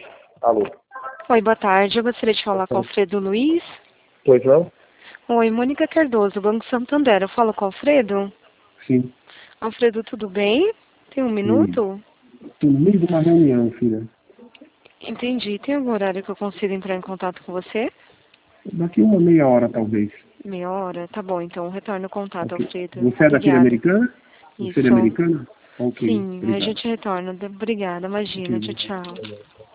Alô? Oi, boa tarde. Eu gostaria de falar com o Alfredo Luiz. Pois não? Oi, Mônica Cardoso, Banco Santander. Eu falo com o Alfredo? Sim. Alfredo, tudo bem? Tem um Oi. minuto? Tô no meio de uma reunião, filha. Entendi. Tem algum horário que eu consiga entrar em contato com você? Daqui uma meia hora, talvez. Meia hora? Tá bom, então retorno o contato, Ok. Alfredo. Você é daquele Obrigada. americana? Você é Isso. americana? Ok, Sim, a obrigado. gente retorna. Obrigada, imagina. Ok. Tchau, tchau.